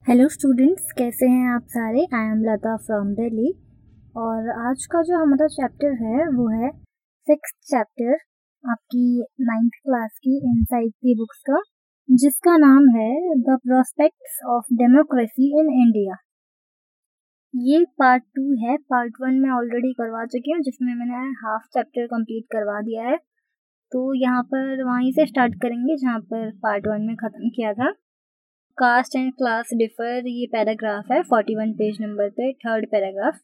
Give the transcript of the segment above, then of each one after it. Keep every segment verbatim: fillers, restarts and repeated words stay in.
Hello students, कैसे हैं आप सारे। I am Lata from Delhi और आज का जो हमारा चैप्टर है वो है सिक्स चैप्टर आपकी नाइन्थ क्लास की इनसाइड की बुक्स का, जिसका नाम है the prospects of democracy in India. ये पार्ट टू है। पार्ट वन में ऑलरेडी करवा चुकी हूँ, जिसमें मैंने हाफ चैप्टर कंप्लीट करवा दिया है। तो यहाँ पर वहीं से स्टार्ट करेंगे जहाँ पर पार्ट वन में ख़त्म किया था। कास्ट एंड क्लास डिफर, ये पैराग्राफ है फोर्टी वन पेज नंबर पे, थर्ड पैराग्राफ।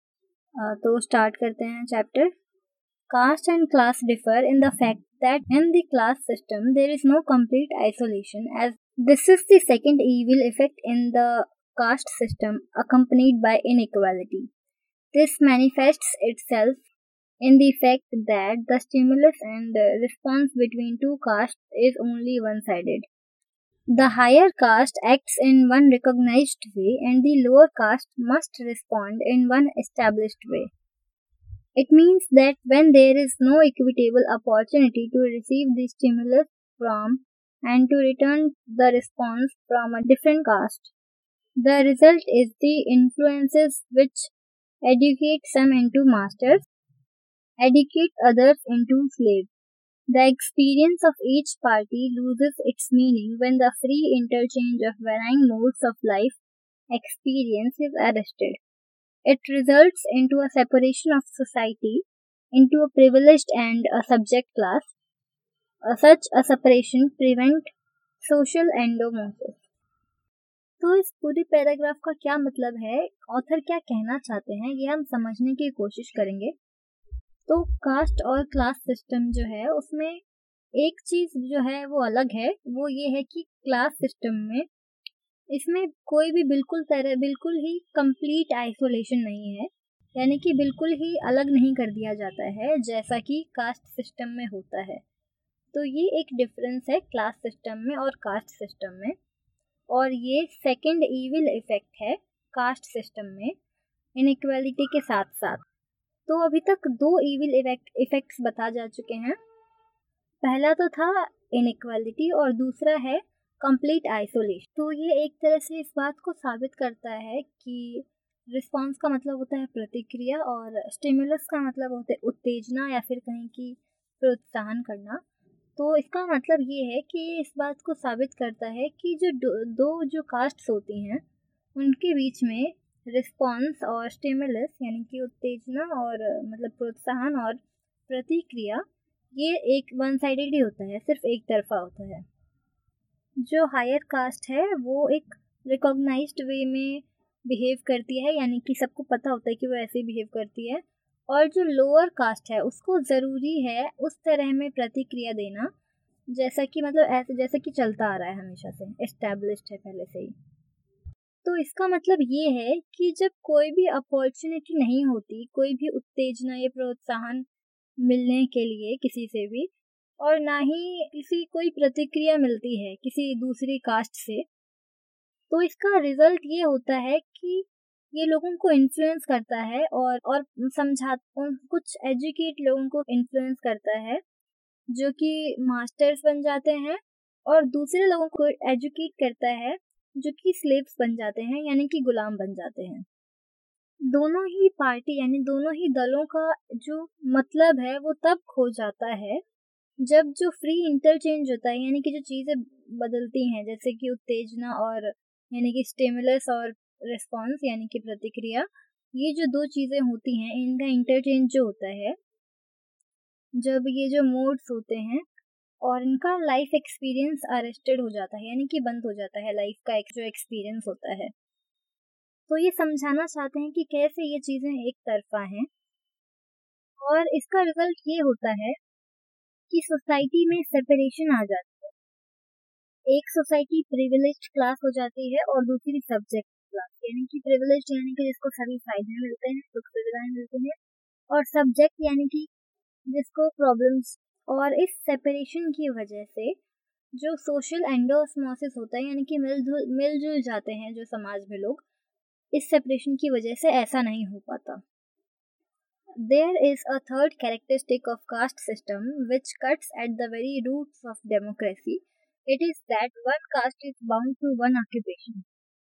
तो स्टार्ट करते हैं chapter. Caste and class differ in the fact that in the class system there is no complete isolation, as this is the second evil effect in the caste system accompanied by inequality. This manifests itself in the fact that the stimulus and response between two castes is only one-sided. The higher caste acts in one recognized way and the lower caste must respond in one established way. It means that when there is no equitable opportunity to receive the stimulus from and to return the response from a different caste, the result is the influences which educate some into masters, educate others into slaves. The experience of each party loses its meaning when the free interchange of varying modes of life experience is arrested. It results into a separation of society into a privileged and a subject class. Uh, such a separation prevent social endomosis. तो इस पूरी paragraph का क्या मतलब है, author क्या कहना चाहते हैं, ये हम समझने की कोशिश करेंगे। तो कास्ट और क्लास सिस्टम जो है उसमें एक चीज जो है वो अलग है, वो ये है कि क्लास सिस्टम में इसमें कोई भी बिल्कुल तरह बिल्कुल ही कंप्लीट आइसोलेशन नहीं है, यानी कि बिल्कुल ही अलग नहीं कर दिया जाता है जैसा कि कास्ट सिस्टम में होता है। तो ये एक डिफरेंस है क्लास सिस्टम में और कास्ट सिस्टम में, और ये सेकंड ईविल इफेक्ट है कास्ट सिस्टम में इनइक्वालिटी के साथ साथ। तो अभी तक दो ईविल इफेक्ट्स बता जा चुके हैं। पहला तो था इनइक्वालिटी और दूसरा है कंप्लीट आइसोलेशन। तो ये एक तरह से इस बात को साबित करता है कि रिस्पांस का मतलब होता है प्रतिक्रिया और स्टिमुलस का मतलब होता है उत्तेजना या फिर कहीं की प्रोत्साहन करना। तो इसका मतलब ये है कि ये इस बात को साबित करता है कि जो दो, दो जो कास्ट्स होती हैं उनके बीच में रिस्पांस और स्टिमुलस यानी कि उत्तेजना और मतलब प्रोत्साहन और प्रतिक्रिया ये एक वन साइडेड ही होता है, सिर्फ एक तरफा होता है। जो हायर कास्ट है वो एक रिकॉग्नाइज्ड वे में बिहेव करती है, यानी कि सबको पता होता है कि वो ऐसे बिहेव करती है, और जो लोअर कास्ट है उसको ज़रूरी है उस तरह में प्रतिक्रिया देना जैसा कि मतलब ऐसे जैसे कि चलता आ रहा है, हमेशा से एस्टैब्लिश्ड है पहले से ही। तो इसका मतलब ये है कि जब कोई भी अपॉर्चुनिटी नहीं होती, कोई भी उत्तेजना या प्रोत्साहन मिलने के लिए किसी से भी, और ना ही किसी कोई प्रतिक्रिया मिलती है किसी दूसरी कास्ट से, तो इसका रिजल्ट ये होता है कि ये लोगों को इन्फ्लुएंस करता है और और समझा कुछ एजुकेट लोगों को इन्फ्लुएंस करता है जो कि मास्टर्स बन जाते हैं, और दूसरे लोगों को एजुकेट करता है जो कि स्लेव्स बन जाते हैं, यानी कि गुलाम बन जाते हैं। दोनों ही पार्टी यानी दोनों ही दलों का जो मतलब है वो तब खो जाता है जब जो फ्री इंटरचेंज होता है, यानी कि जो चीज़ें बदलती हैं जैसे कि उत्तेजना और यानी कि स्टिमुलस और रिस्पांस यानी कि प्रतिक्रिया, ये जो दो चीज़ें होती हैं इनका इंटरचेंज जो होता है, जब ये जो मोड्स होते हैं और इनका लाइफ एक्सपीरियंस अरेस्टेड हो जाता है, यानी कि बंद हो जाता है लाइफ का एक जो एक्सपीरियंस होता है। तो ये समझाना चाहते हैं कि कैसे ये चीज़ें एक तरफा हैं, और इसका रिजल्ट ये होता है कि सोसाइटी में सेपरेशन आ जाती है। एक सोसाइटी प्रिविलेज्ड क्लास हो जाती है और दूसरी सब्जेक्ट क्लास, यानी कि प्रिविलेज्ड यानी कि जिसको सभी फायदे मिलते हैं, सुख सुविधाएं मिलती हैं, और सब्जेक्ट यानी कि जिसको प्रॉब्लम्स। और इस सेपरेशन की वजह से जो सोशल एंडोस्मोसिस होता है, यानी कि मिलजुल मिलजुल जाते हैं जो समाज में लोग, इस सेपरेशन की वजह से ऐसा नहीं हो पाता। There is a third characteristic of caste system which cuts at the very roots of democracy. It is that one caste is bound to one occupation.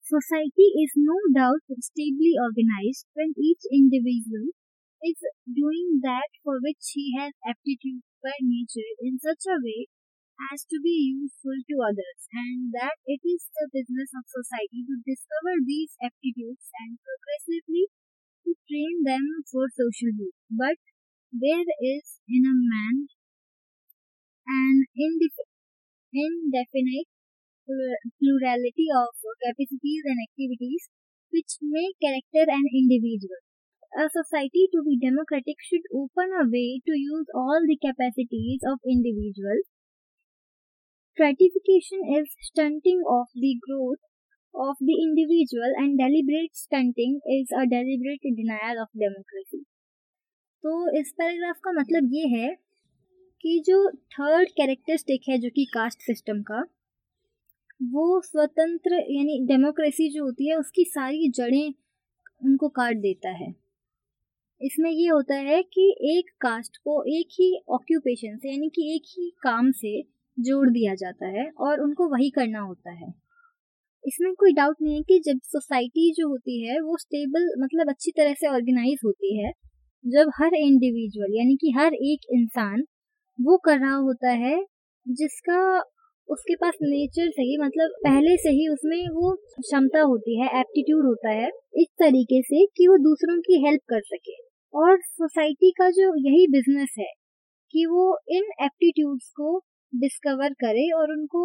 Society is no doubt stably organized when each individual is doing that for which he has aptitude by nature in such a way as to be useful to others, and that it is the business of society to discover these aptitudes and progressively to train them for social use. But there is in a man an indef- indefinite plur- plurality of capacities and activities which make character an individual. A society to be democratic should open a way to use all the capacities of individuals. Stratification is stunting of the growth of the individual and deliberate stunting is a deliberate denial of democracy. तो इस paragraph का मतलब ये है कि जो third characteristic है जो कि कास्ट सिस्टम का, वो स्वतंत्र यानी डेमोक्रेसी जो होती है उसकी सारी जड़ें उनको काट देता है। इसमें ये होता है कि एक कास्ट को एक ही ऑक्यूपेशन से यानी कि एक ही काम से जोड़ दिया जाता है और उनको वही करना होता है। इसमें कोई डाउट नहीं है कि जब सोसाइटी जो होती है वो स्टेबल मतलब अच्छी तरह से ऑर्गेनाइज होती है, जब हर इंडिविजुअल यानी कि हर एक इंसान वो कर रहा होता है जिसका उसके पास नेचर से ही मतलब पहले से ही उसमें वो क्षमता होती है, एप्टीट्यूड होता है इस तरीके से कि वो दूसरों की हेल्प कर सके। और सोसाइटी का जो यही बिजनेस है कि वो इन एप्टीट्यूड्स को डिस्कवर करे और उनको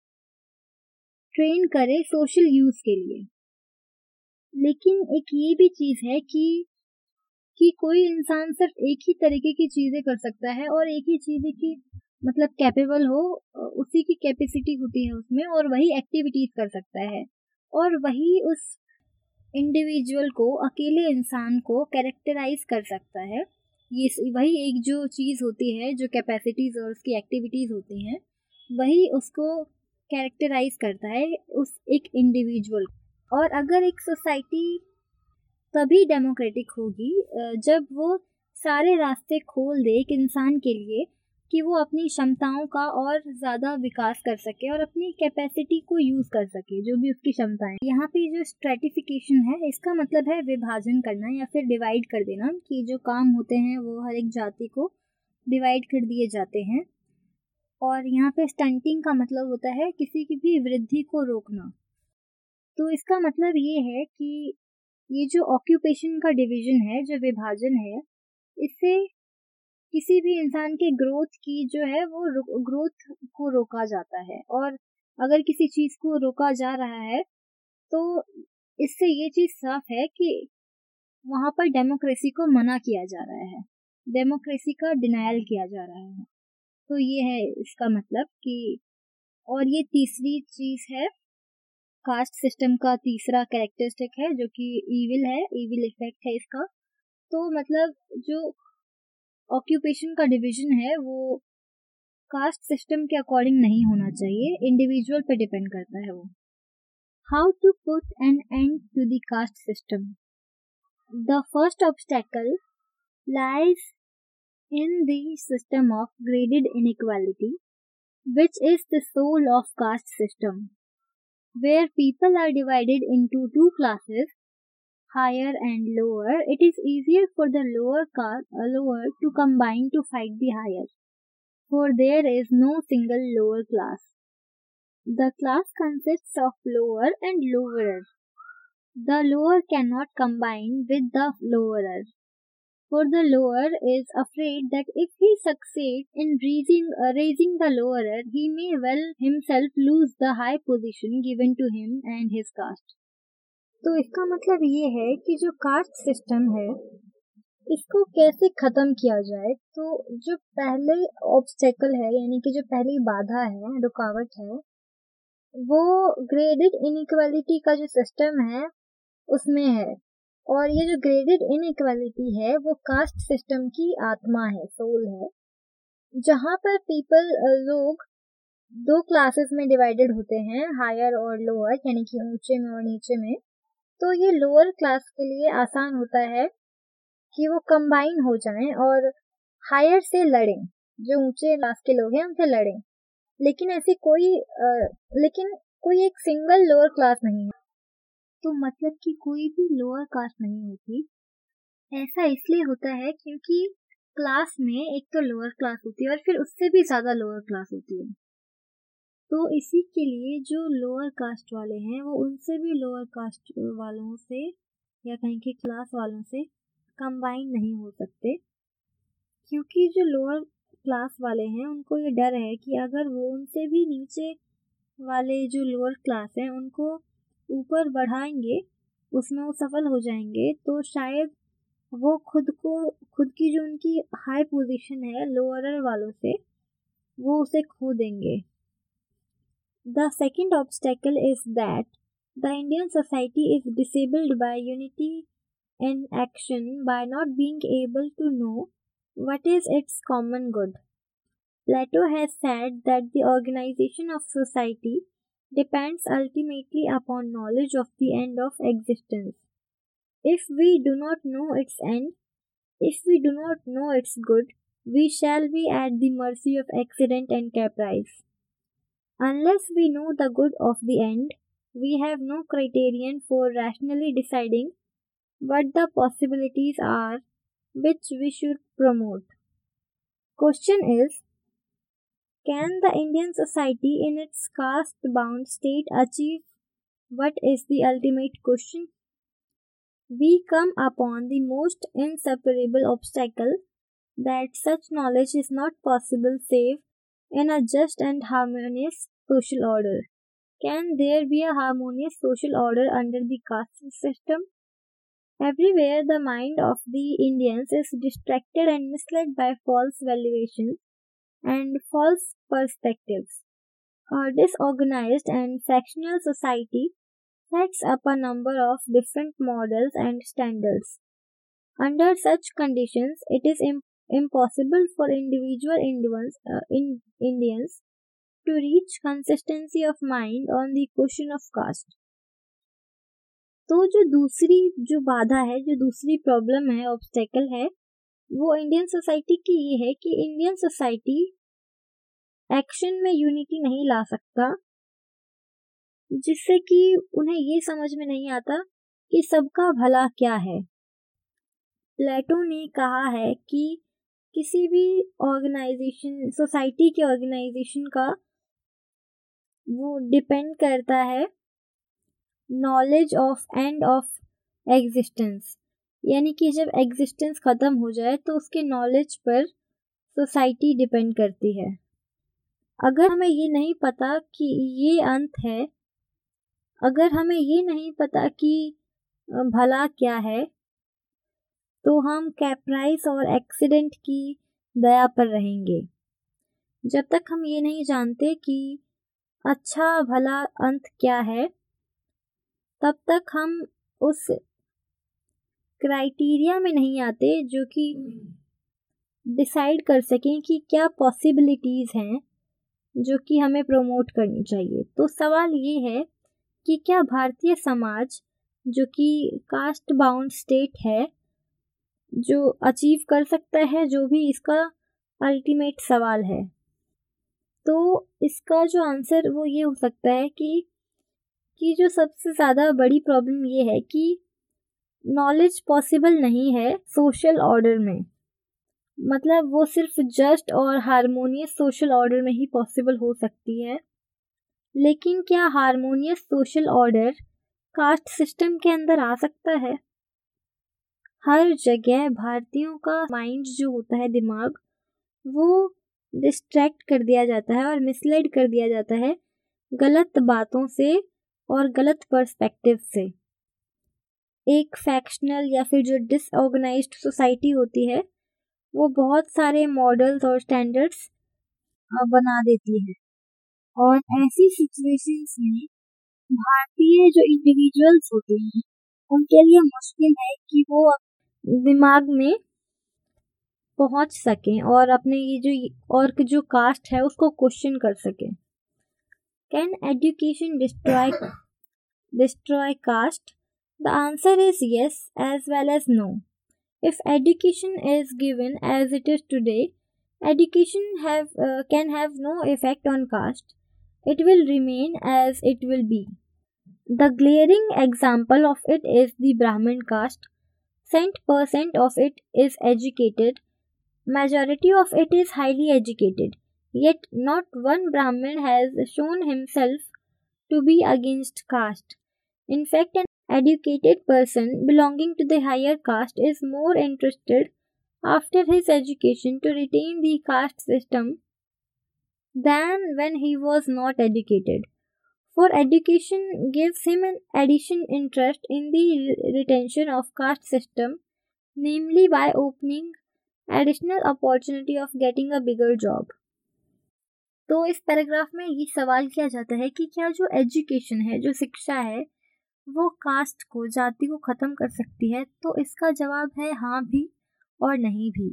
ट्रेन करे सोशल यूज के लिए। लेकिन एक ये भी चीज है कि कि कोई इंसान सिर्फ एक ही तरीके की चीजें कर सकता है और एक ही चीजें की मतलब कैपेबल हो, उसी की कैपेसिटी होती है उसमें और वही एक्टिविटीज कर सकता है और वही उस इंडिविजुअल को अकेले इंसान को कैरेक्टराइज कर सकता है। ये वही एक जो चीज होती है जो कैपेसिटीज और उसकी एक्टिविटीज होती हैं वही उसको कैरेक्टराइज करता है उस एक इंडिविजुअल। और अगर एक सोसाइटी तभी डेमोक्रेटिक होगी जब वो सारे रास्ते खोल दे एक इंसान के लिए कि वो अपनी क्षमताओं का और ज़्यादा विकास कर सके और अपनी कैपेसिटी को यूज़ कर सके जो भी उसकी क्षमताएं। यहाँ पे जो स्ट्रेटिफिकेशन है इसका मतलब है विभाजन करना या फिर डिवाइड कर देना कि जो काम होते हैं वो हर एक जाति को डिवाइड कर दिए जाते हैं। और यहाँ पे स्टंटिंग का मतलब होता है किसी की भी वृद्धि को रोकना। तो इसका मतलब ये है कि ये जो ऑक्यूपेशन का डिवीजन है, जो विभाजन है, इससे किसी भी इंसान के ग्रोथ की जो है वो ग्रोथ को रोका जाता है। और अगर किसी चीज को रोका जा रहा है तो इससे ये चीज साफ है कि वहां पर डेमोक्रेसी को मना किया जा रहा है, डेमोक्रेसी का डिनायल किया जा रहा है। तो ये है इसका मतलब कि। और ये तीसरी चीज है कास्ट सिस्टम का तीसरा कैरेक्टरिस्टिक है जो कि ईविल है, ईविल इफेक्ट है इसका। तो मतलब जो ऑक्यूपेशन का डिवीजन है वो कास्ट सिस्टम के अकॉर्डिंग नहीं होना चाहिए, इंडिविजुअल पे डिपेंड करता है वो। How to put an end to the caste system. The first obstacle lies in the system of graded inequality which is the soul of caste system, where people are divided into two classes, higher and lower. It is easier for the lower caste, uh, lower to combine to fight the higher, for there is no single lower class. The class consists of lower and lowerer. The lower cannot combine with the lowerer, for the lower is afraid that if he succeeds in raising, uh, raising the lowerer, he may well himself lose the high position given to him and his caste. तो इसका मतलब ये है कि जो caste system है इसको कैसे खत्म किया जाए। तो जो पहले ऑब्स्टेकल है यानी कि जो पहली बाधा है, रुकावट है, वो ग्रेडेड इनइक्वालिटी का जो सिस्टम है उसमें है। और ये जो ग्रेडेड इनइक्वालिटी है वो कास्ट सिस्टम की आत्मा है, सोल है, जहाँ पर पीपल लोग दो क्लासेस में डिवाइडेड होते हैं, हायर और लोअर, यानी कि ऊंचे में और नीचे में। तो ये लोअर क्लास के लिए आसान होता है कि वो कंबाइन हो जाएं और हायर से लड़ें, जो ऊंचे क्लास के लोग हैं उनसे लड़ें। लेकिन ऐसी कोई आ, लेकिन कोई एक सिंगल लोअर क्लास नहीं है। तो मतलब कि कोई भी लोअर कास्ट नहीं होती। ऐसा इसलिए होता है क्योंकि क्लास में एक तो लोअर क्लास होती है और फिर उससे भी ज़्यादा लोअर क्लास होती है। तो इसी के लिए जो लोअर कास्ट वाले हैं वो उनसे भी लोअर कास्ट वालों से या कहीं के क्लास वालों से कंबाइन नहीं हो सकते, क्योंकि जो लोअर क्लास वाले हैं उनको ये डर है कि अगर वो उनसे भी नीचे वाले जो लोअर क्लास हैं उनको ऊपर बढ़ाएंगे, उसमें वो सफल हो जाएंगे, तो शायद वो खुद को खुद की जो उनकी हाई पोजीशन है लोअर वालों से वो उसे खो देंगे। The second obstacle is that the Indian society is disabled by unity in action by not being able to know what is its common good. Plato has said that the organization of society depends ultimately upon knowledge of the end of existence. If we do not know its end, if we do not know its good, we shall be at the mercy of accident and caprice. Unless we know the good of the end, we have no criterion for rationally deciding what the possibilities are which we should promote. Question is, can the Indian society in its caste-bound state achieve what is the ultimate question? We come upon the most insuperable obstacle that such knowledge is not possible save in a just and harmonious social order. Can there be a harmonious social order under the caste system? Everywhere the mind of the Indians is distracted and misled by false valuations and false perspectives. A disorganized and factional society sets up a number of different models and standards. Under such conditions, it is im- impossible for individual Indians, uh, in Indians to reach consistency of mind on the question of caste. तो जो दूसरी जो बाधा है, जो दूसरी problem है, obstacle है, वो इंडियन सोसाइटी की ये है कि इंडियन सोसाइटी एक्शन में यूनिटी नहीं ला सकता, जिससे कि उन्हें ये समझ में नहीं आता कि सबका भला क्या है। प्लेटो ने कहा है कि किसी भी ऑर्गेनाइजेशन, सोसाइटी के ऑर्गेनाइजेशन का वो डिपेंड करता है knowledge of end of existence, यानी कि जब एग्जिस्टेंस खत्म हो जाए तो उसके नॉलेज पर सोसाइटी डिपेंड करती है। अगर हमें ये नहीं पता कि ये अंत है, अगर हमें ये नहीं पता कि भला क्या है, तो हम कैप्राइस और एक्सीडेंट की दया पर रहेंगे। जब तक हम ये नहीं जानते कि अच्छा भला अंत क्या है, तब तक हम उस क्राइटेरिया में नहीं आते जो कि डिसाइड कर सकें कि क्या पॉसिबिलिटीज़ हैं जो कि हमें प्रमोट करनी चाहिए। तो सवाल ये है कि क्या भारतीय समाज जो कि कास्ट बाउंड स्टेट है, जो अचीव कर सकता है जो भी इसका अल्टीमेट सवाल है। तो इसका जो आंसर वो ये हो सकता है कि कि जो सबसे ज़्यादा बड़ी प्रॉब्लम ये है कि नॉलेज पॉसिबल नहीं है सोशल ऑर्डर में, मतलब वो सिर्फ जस्ट और हारमोनियस सोशल ऑर्डर में ही पॉसिबल हो सकती है। लेकिन क्या harmonious social order caste system के अंदर आ सकता है? हर जगह भारतीयों का माइंड जो होता है, दिमाग, वो डिस्ट्रैक्ट कर दिया जाता है और मिसलेड कर दिया जाता है गलत बातों से और गलत पर्सपेक्टिव से। एक फैक्शनल या फिर जो डिसऑर्गेनाइज्ड सोसाइटी होती है, वो बहुत सारे मॉडल्स और स्टैंडर्ड्स बना देती है, और ऐसी सिचुएशंस में भारतीय जो इंडिविजुअल्स होते हैं उनके लिए मुश्किल है कि वो दिमाग में पहुंच सकें और अपने ये जो और जो कास्ट है उसको क्वेश्चन कर सकें। Can education destroy destroy caste? The answer is yes as well as no. If education is given as it is today, education have uh, can have no effect on caste. It will remain as it will be. The glaring example of it is the Brahmin caste. Cent percent of it is educated, majority of it is highly educated, yet not one Brahmin has shown himself to be against caste. In fact, an educated person belonging to the higher caste is more interested after his education to retain the caste system than when he was not educated. For education gives him an additional interest in the re- retention of caste system, namely by opening additional opportunity of getting a bigger job. तो इस paragraph में ये सवाल किया जाता है कि क्या जो एजुकेशन है, जो शिक्षा है, वो कास्ट को, जाति को ख़त्म कर सकती है? तो इसका जवाब है हाँ भी और नहीं भी।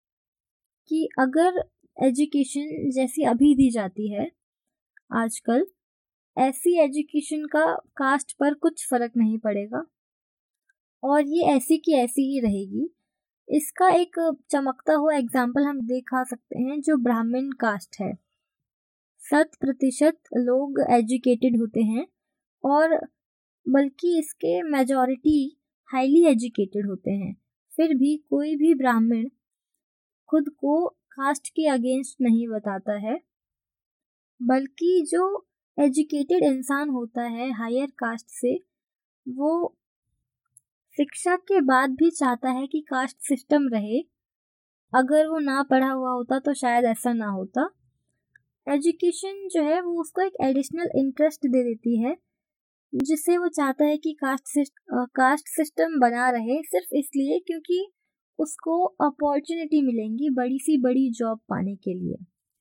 कि अगर एजुकेशन जैसी अभी दी जाती है आजकल, ऐसी एजुकेशन का कास्ट पर कुछ फ़र्क नहीं पड़ेगा और ये ऐसी की ऐसी ही रहेगी। इसका एक चमकता हुआ एग्जाम्पल हम दिखा सकते हैं जो ब्राह्मण कास्ट है। शत प्रतिशत लोग एजुकेटेड होते हैं और बल्कि इसके मेजॉरिटी हाईली एजुकेटेड होते हैं, फिर भी कोई भी ब्राह्मण खुद को कास्ट के अगेंस्ट नहीं बताता है, बल्कि जो एजुकेटेड इंसान होता है हायर कास्ट से, वो शिक्षा के बाद भी चाहता है कि कास्ट सिस्टम रहे। अगर वो ना पढ़ा हुआ होता तो शायद ऐसा ना होता। एजुकेशन जो है वो उसको एक एडिशनल इंटरेस्ट दे देती है, जिससे वो चाहता है कि कास्ट सिस्ट कास्ट सिस्टम बना रहे, सिर्फ इसलिए क्योंकि उसको अपॉर्चुनिटी मिलेंगी बड़ी सी बड़ी जॉब पाने के लिए।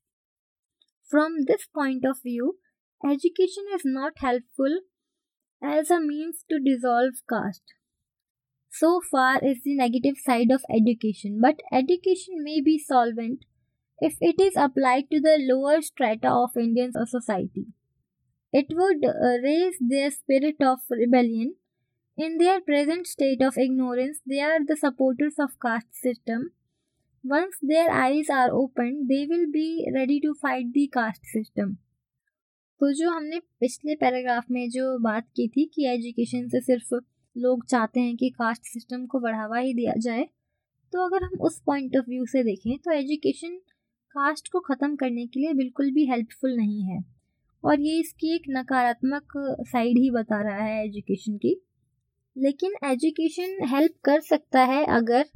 From this point of view, education is not helpful as a means to dissolve caste. So far is the negative side of education, but education may be solvent if it is applied to the lower strata of Indian society. It would uh, raise their spirit of rebellion. In their present state of ignorance, they are the supporters of caste system. Once their eyes are opened, they will be ready to fight the caste system. तो जो हमने पिछले paragraph में जो बात की थी कि एजुकेशन से सिर्फ लोग चाहते हैं कि कास्ट सिस्टम को बढ़ावा ही दिया जाए, तो अगर हम उस पॉइंट ऑफ व्यू से देखें तो एजुकेशन कास्ट को ख़त्म करने के लिए बिल्कुल भी हेल्पफुल नहीं है, और ये इसकी एक नकारात्मक साइड ही बता रहा है एजुकेशन की। लेकिन एजुकेशन हेल्प कर सकता है अगर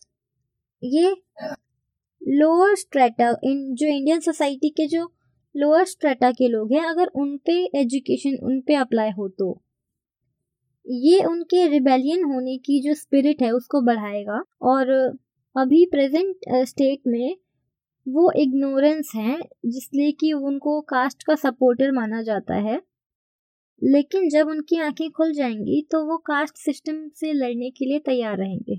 ये लोअर स्ट्रेटा, इन जो इंडियन सोसाइटी के जो लोअर स्ट्रेटा के लोग हैं, अगर उन पे एजुकेशन उन पे अप्लाई हो तो ये उनके रिबेलियन होने की जो स्पिरिट है उसको बढ़ाएगा। और अभी प्रेजेंट स्टेट में वो इग्नोरेंस है, जिसलिए कि उनको कास्ट का सपोर्टर माना जाता है, लेकिन जब उनकी आंखें खुल जाएंगी तो वो कास्ट सिस्टम से लड़ने के लिए तैयार रहेंगे।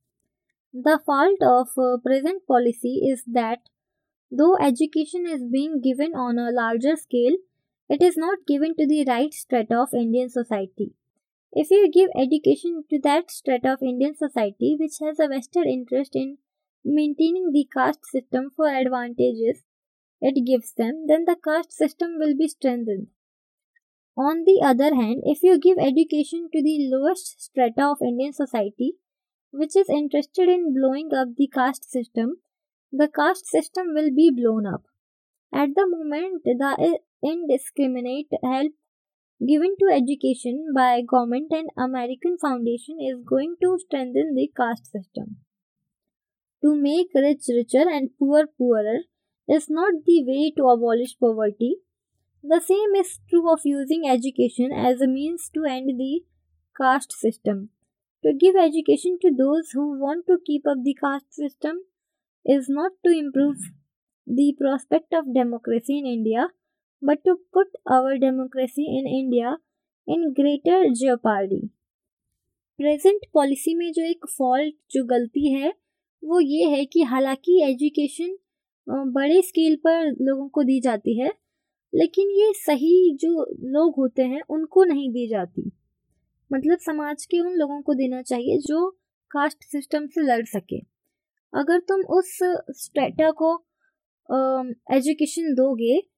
The fault of present policy is that though education is being given on a larger scale, it is not given to the right strata of Indian society. If you give education to that strata of Indian society which has a vested interest in maintaining the caste system for advantages it gives them, then the caste system will be strengthened. On the other hand, if you give education to the lowest strata of Indian society which is interested in blowing up the caste system, the caste system will be blown up. At the moment, the indiscriminate help given to education by government and American Foundation is going to strengthen the caste system. To make rich richer and poor poorer is not the way to abolish poverty. The same is true of using education as a means to end the caste system. To give education to those who want to keep up the caste system is not to improve the prospect of democracy in India, but to put our democracy in India in greater jeopardy. Present policy में जो एक fault, जो गलती है, वो ये है कि हालांकि एजुकेशन बड़े स्केल पर लोगों को दी जाती है, लेकिन ये सही जो लोग होते हैं उनको नहीं दी जाती। मतलब समाज के उन लोगों को देना चाहिए जो कास्ट सिस्टम से लड़ सके। अगर तुम उस स्ट्रेटा को एजुकेशन दोगे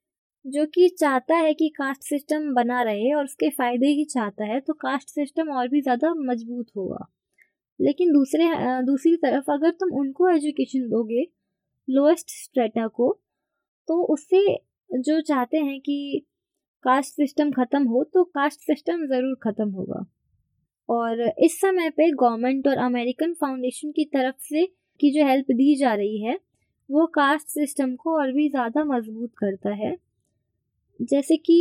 जो कि चाहता है कि कास्ट सिस्टम बना रहे और उसके फ़ायदे ही चाहता है, तो कास्ट सिस्टम और भी ज़्यादा मजबूत होगा। लेकिन दूसरे दूसरी तरफ अगर तुम उनको एजुकेशन दोगे, लोएस्ट स्ट्रेटा को, तो उससे जो चाहते हैं कि कास्ट सिस्टम ख़त्म हो, तो कास्ट सिस्टम ज़रूर ख़त्म होगा। और इस समय पे गवर्नमेंट और अमेरिकन फाउंडेशन की तरफ से की जो हेल्प दी जा रही है, वो कास्ट सिस्टम को और भी ज़्यादा मजबूत करता है। जैसे कि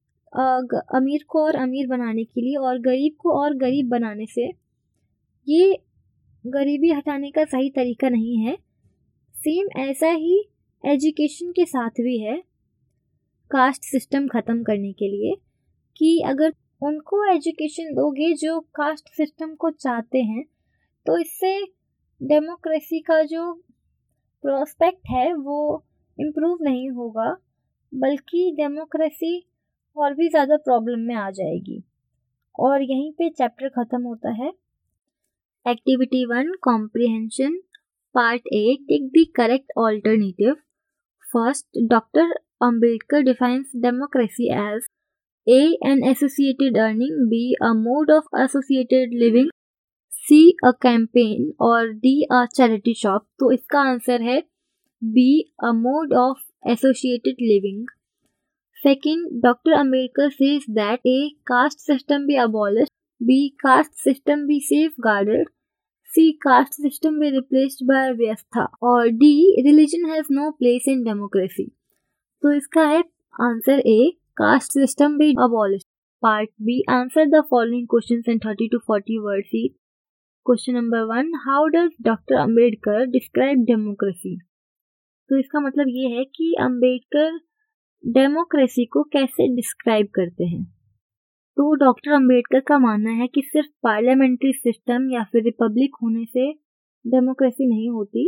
अमीर को और अमीर बनाने के लिए और गरीब को और गरीब बनाने से, ये गरीबी हटाने का सही तरीका नहीं है। सेम ऐसा ही एजुकेशन के साथ भी है, कास्ट सिस्टम ख़त्म करने के लिए, कि अगर उनको एजुकेशन दोगे जो कास्ट सिस्टम को चाहते हैं, तो इससे डेमोक्रेसी का जो प्रोस्पेक्ट है वो इम्प्रूव नहीं होगा, बल्कि डेमोक्रेसी और भी ज़्यादा प्रॉब्लम में आ जाएगी। और यहीं पे चैप्टर ख़त्म होता है। Activity one, comprehension, part A, tick the correct alternative. First, doctor Ambedkar defines democracy as A. An associated earning, B. A mode of associated living, C. A campaign और D. A charity shop। तो इसका answer है B. A mode of associated living। Second, Doctor Ambedkar says that A. Caste system be abolished, B. Caste system be safeguarded, C. Caste system be replaced by व्यवस्था और D. Religion has no place in democracy। तो इसका है answer A, caste system B abolish. Part B, answer the following questions in thirty to forty words each. Question number one, how does doctor Ambedkar describe democracy. तो इसका मतलब ये है कि Ambedkar democracy को कैसे डिस्क्राइब करते हैं। तो डॉक्टर अंबेडकर का मानना है कि सिर्फ पार्लियामेंट्री सिस्टम या फिर रिपब्लिक होने से डेमोक्रेसी नहीं होती,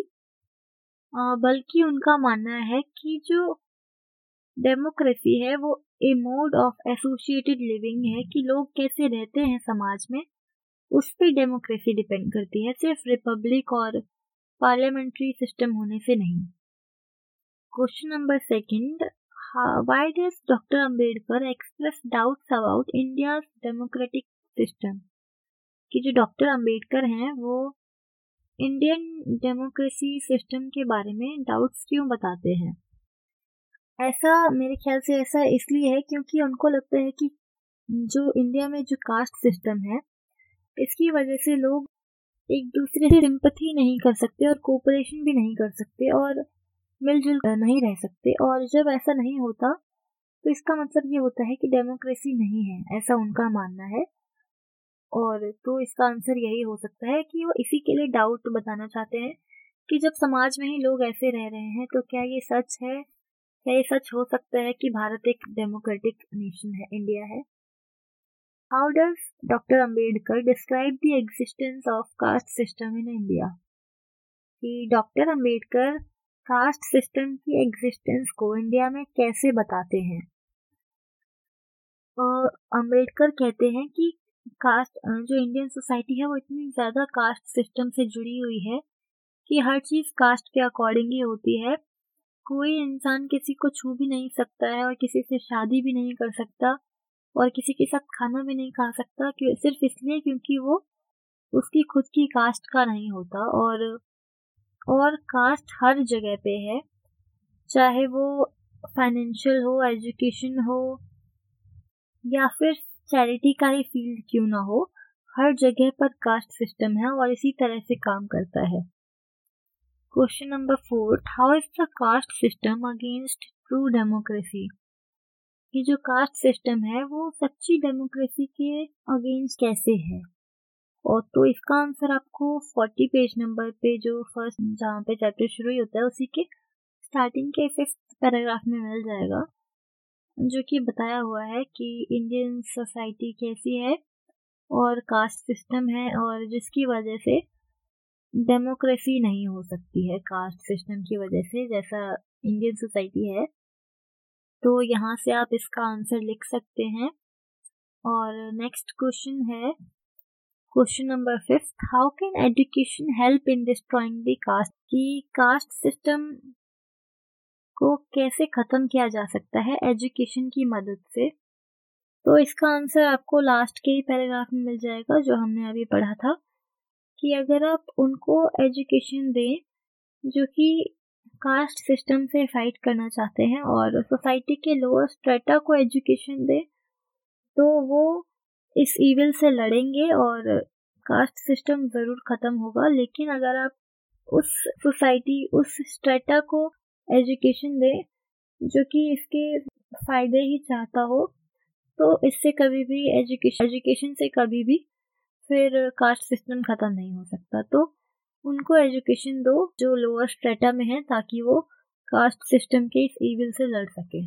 बल्कि उनका मानना है कि जो डेमोक्रेसी है वो a mode of associated living है, कि लोग कैसे रहते हैं समाज में, उस पर डेमोक्रेसी डिपेंड करती है, सिर्फ रिपब्लिक और पार्लियामेंट्री सिस्टम होने से नहीं। Question number second, why does doctor Ambedkar express doubts about India's democratic system. कि जो डॉक्टर अंबेडकर हैं वो इंडियन डेमोक्रेसी सिस्टम के बारे में डाउट्स क्यों बताते हैं। ऐसा मेरे ख्याल से ऐसा इसलिए है क्योंकि उनको लगता है कि जो इंडिया में जो कास्ट सिस्टम है, इसकी वजह से लोग एक दूसरे से सिंपैथी नहीं कर सकते और कोऑपरेशन भी नहीं कर सकते और मिलजुल कर नहीं रह सकते। और जब ऐसा नहीं होता तो इसका मतलब ये होता है कि डेमोक्रेसी नहीं है, ऐसा उनका मानना है। और तो इसका आंसर यही हो सकता है कि वो इसी के लिए डाउट बताना चाहते हैं कि जब समाज में ही लोग ऐसे रह रहे हैं तो क्या ये सच है, क्या ये सच हो सकता है कि भारत एक डेमोक्रेटिक नेशन है, इंडिया है। How does doctor Ambedkar describe the existence of caste system in India. कि डॉक्टर अंबेडकर कास्ट सिस्टम की एग्जिस्टेंस को इंडिया में कैसे बताते हैं। और अंबेडकर कहते हैं कि कास्ट जो इंडियन सोसाइटी है वो इतनी ज़्यादा कास्ट सिस्टम से जुड़ी हुई है कि हर चीज़ कास्ट के अकॉर्डिंग ही होती है। कोई इंसान किसी को छू भी नहीं सकता है और किसी से शादी भी नहीं कर सकता और किसी के साथ खाना भी नहीं खा सकता, कि सिर्फ इसलिए क्योंकि वो उसकी खुद की कास्ट का नहीं होता। और और कास्ट हर जगह पे है, चाहे वो फाइनेंशियल हो, एजुकेशन हो या फिर चैरिटी का ही फील्ड क्यों ना हो, हर जगह पर कास्ट सिस्टम है और इसी तरह से काम करता है। Question number four, how is the caste system against true democracy. ये जो कास्ट सिस्टम है वो सच्ची डेमोक्रेसी के अगेंस्ट कैसे है। और तो इसका आंसर आपको फोर्टी पेज नंबर पे जो फर्स्ट जहाँ पे चैप्टर शुरू होता है उसी के स्टार्टिंग के फिफ्थ पैराग्राफ में मिल जाएगा, जो कि बताया हुआ है कि इंडियन सोसाइटी कैसी है और कास्ट सिस्टम है और जिसकी वजह से डेमोक्रेसी नहीं हो सकती है कास्ट सिस्टम की वजह से, जैसा इंडियन सोसाइटी है। तो यहाँ से आप इसका आंसर लिख सकते हैं। और नेक्स्ट क्वेश्चन है question number fifth, how can education help in destroying the caste. की कास्ट सिस्टम को कैसे ख़त्म किया जा सकता है एजुकेशन की मदद से। तो इसका आंसर आपको लास्ट के ही पैराग्राफ में मिल जाएगा जो हमने अभी पढ़ा था, कि अगर आप उनको एजुकेशन दें जो कि कास्ट सिस्टम से फाइट करना चाहते हैं और सोसाइटी के लोअर स्ट्रेटा को एजुकेशन दें, तो वो इस ईविल से लड़ेंगे और कास्ट सिस्टम ज़रूर ख़त्म होगा। लेकिन अगर आप उस सोसाइटी, उस स्ट्रेटा को एजुकेशन दें जो कि इसके फ़ायदे ही चाहता हो, तो इससे कभी भी एजुकेशन एजुकेशन से कभी भी फिर कास्ट सिस्टम ख़त्म नहीं हो सकता। तो उनको एजुकेशन दो जो लोअर स्ट्रेटा में है, ताकि वो कास्ट सिस्टम के इस ईविल से लड़ सके।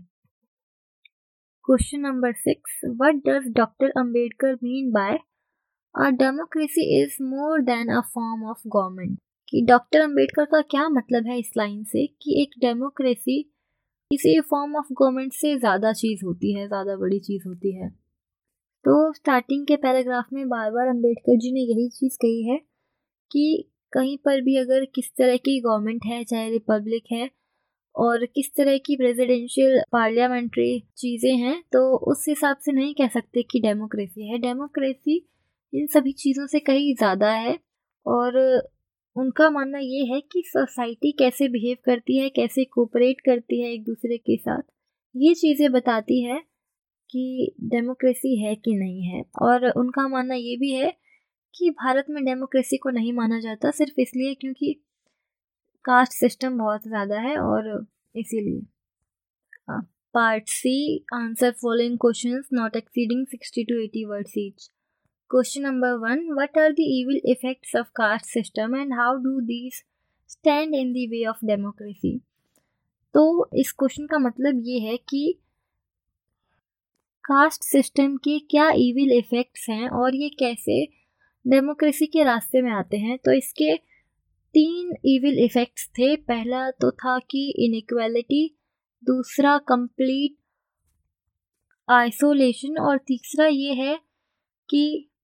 Question number six, what does doctor Ambedkar mean by a democracy is more than a form of government? कि डॉक्टर अंबेडकर का क्या मतलब है इस लाइन से कि एक डेमोक्रेसी किसी फॉर्म ऑफ गवर्नमेंट से ज़्यादा चीज़ होती है, ज़्यादा बड़ी चीज़ होती है। तो स्टार्टिंग के पैराग्राफ में बार बार अंबेडकर जी ने यही चीज़ कही है कि कहीं पर भी अगर किस तरह की गवर्नमेंट है, चाहे रिपब्लिक है और किस तरह की प्रेसिडेंशियल पार्लियामेंट्री चीज़ें हैं, तो उस हिसाब से नहीं कह सकते कि डेमोक्रेसी है। डेमोक्रेसी इन सभी चीज़ों से कहीं ज़्यादा है और उनका मानना ये है कि सोसाइटी कैसे बिहेव करती है, कैसे कोऑपरेट करती है एक दूसरे के साथ, ये चीज़ें बताती है कि डेमोक्रेसी है कि नहीं है। और उनका मानना ये भी है कि भारत में डेमोक्रेसी को नहीं माना जाता सिर्फ इसलिए क्योंकि कास्ट सिस्टम बहुत ज़्यादा है और इसीलिए। Part C, answer following questions not exceeding sixty to eighty words each. Question number one, what are the evil effects of caste system and how do these stand in the way of democracy? तो इस question का मतलब ये है कि cast system के क्या evil effects हैं और ये कैसे डेमोक्रेसी के रास्ते में आते हैं। तो इसके तीन इविल इफेक्ट्स थे। पहला तो था कि इनइक्वालिटी, दूसरा कंप्लीट आइसोलेशन और तीसरा ये है कि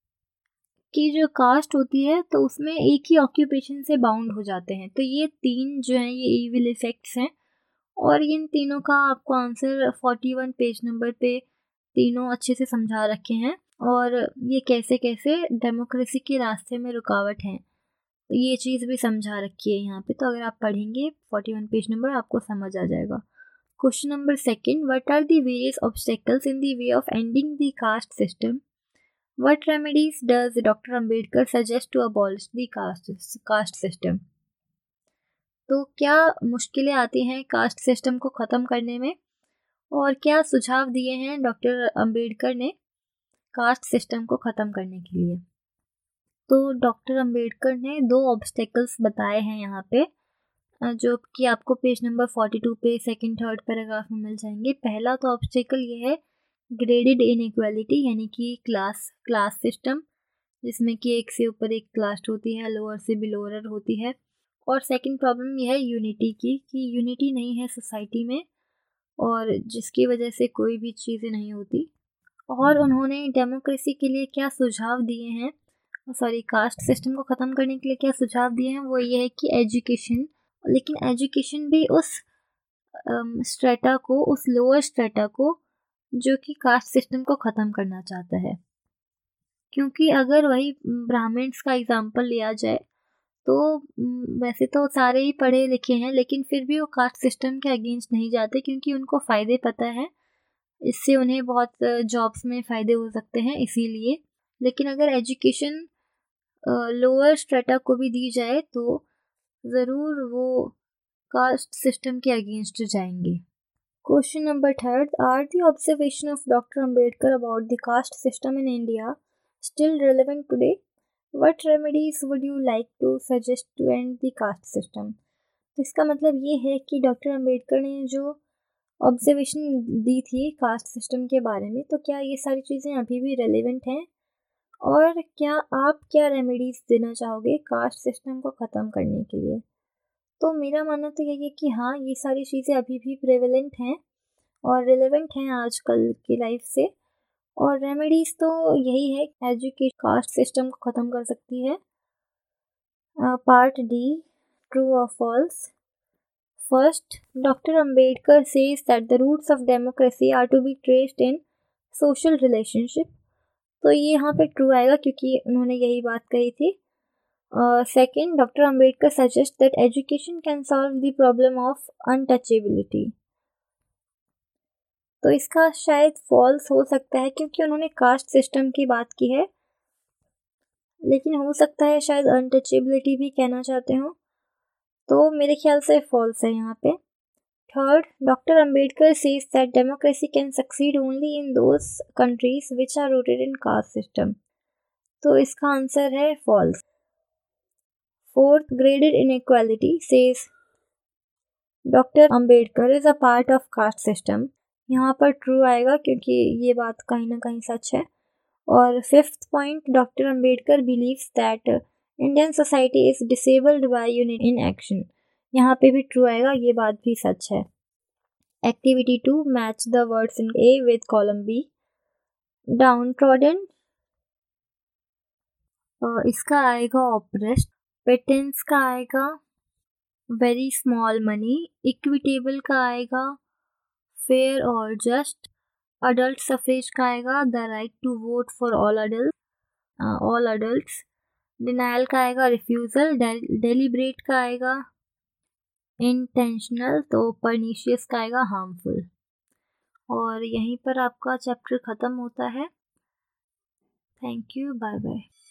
कि जो कास्ट होती है तो उसमें एक ही ऑक्यूपेशन से बाउंड हो जाते हैं। तो ये तीन जो हैं ये इविल इफेक्ट्स हैं और इन तीनों का आपको answer forty one page number पे तीनों अच्छे से समझा रखे हैं और ये कैसे कैसे डेमोक्रेसी के रास्ते में रुकावट हैं, तो ये चीज़ भी समझा रखी है यहाँ पे। तो अगर आप पढ़ेंगे फोर्टी वन पेज नंबर आपको समझ आ जाएगा। Question number second, what are the various obstacles in the way of ending the caste system? What remedies does Doctor Ambedkar suggest to abolish the caste caste system? तो क्या मुश्किलें आती हैं cast system को ख़त्म करने में और क्या सुझाव दिए हैं डॉक्टर अंबेडकर ने कास्ट सिस्टम को ख़त्म करने के लिए? तो डॉक्टर अंबेडकर ने दो ऑब्स्टेकल्स बताए हैं यहाँ पे, जो कि आपको पेज नंबर फोर्टी टू पे सेकंड थर्ड पैराग्राफ में मिल जाएंगे। पहला तो ऑब्स्टेकल ये है ग्रेडेड इनइक्वालिटी, यानी कि क्लास क्लास सिस्टम, जिसमें कि एक से ऊपर एक क्लास होती है, लोअर से भी लोअर होती है। और सेकंड प्रॉब्लम यह है यूनिटी की, कि यूनिटी नहीं है सोसाइटी में और जिसकी वजह से कोई भी चीज़ें नहीं होती। और उन्होंने डेमोक्रेसी के लिए क्या सुझाव दिए हैं, सॉरी कास्ट सिस्टम को ख़त्म करने के लिए क्या सुझाव दिए हैं, वो ये है कि एजुकेशन, लेकिन एजुकेशन भी उस स्ट्रेटा को, उस लोअर स्ट्रेटा को जो कि कास्ट सिस्टम को ख़त्म करना चाहता है। क्योंकि अगर वही ब्राह्मण्स का एग्जाम्पल लिया जाए तो वैसे तो सारे ही पढ़े लिखे हैं, लेकिन फिर भी वो कास्ट सिस्टम के अगेंस्ट नहीं जाते क्योंकि उनको फ़ायदे पता है, इससे उन्हें बहुत जॉब्स में फ़ायदे हो सकते हैं इसीलिए। लेकिन अगर एजुकेशन लोअर स्ट्रेटा को भी दी जाए तो ज़रूर वो कास्ट सिस्टम के अगेंस्ट जाएंगे। Question number third, are the observation of Doctor Ambedkar about the caste system in India still relevant today? What remedies would you like to suggest to end the caste system? तो इसका मतलब ये है कि doctor Ambedkar ने जो observation दी थी cast system के बारे में, तो क्या ये सारी चीज़ें अभी भी रेलेवेंट हैं और क्या आप क्या रेमेडीज़ देना चाहोगे कास्ट सिस्टम को ख़त्म करने के लिए? तो मेरा मानना तो यही है कि हाँ, ये सारी चीज़ें अभी भी प्रेवलेंट हैं और रिलेवेंट हैं आजकल की लाइफ से। और रेमेडीज़ तो यही है, एजुकेशन कास्ट सिस्टम को ख़त्म कर सकती है। पार्ट डी, ट्रू और false. First, Doctor Ambedkar says that the roots of democracy are to be traced in social relationship. तो ये यहाँ पे ट्रू आएगा क्योंकि उन्होंने यही बात कही थी. Second, doctor Ambedkar suggest that education can solve the problem of untouchability. तो इसका शायद फॉल्स हो सकता है क्योंकि उन्होंने कास्ट सिस्टम की बात की है, लेकिन हो सकता है शायद अनटचेबिलिटी भी कहना चाहते हो, तो मेरे ख्याल से फॉल्स है यहाँ पे. Third, doctor Ambedkar says that democracy can succeed only in those countries which are rooted in caste system. तो इसका आंसर है false. Fourth, graded inequality says doctor Ambedkar is a part of caste system. यहाँ पर true आएगा क्योंकि ये बात कहीं ना कहीं सच है. और fifth point, doctor Ambedkar believes that Indian society is disabled by unity in action. यहाँ पे भी ट्रू आएगा, ये बात भी सच है. Activity two, match the words in A with column B. Downtrodden, इसका आएगा ऑप्रेस्ड. पेटेंस का आएगा वेरी स्मॉल मनी. इक्विटेबल का आएगा फेयर और जस्ट. अडल्ट सफरेज का आएगा the right to vote for all adult all adults. Denial का आएगा रिफ्यूजल. डेलिब्रेट का आएगा इंटेंशनल. तो परनीशियस का आएगा हार्मफुल. और यहीं पर आपका चैप्टर ख़त्म होता है. Thank you, bye bye.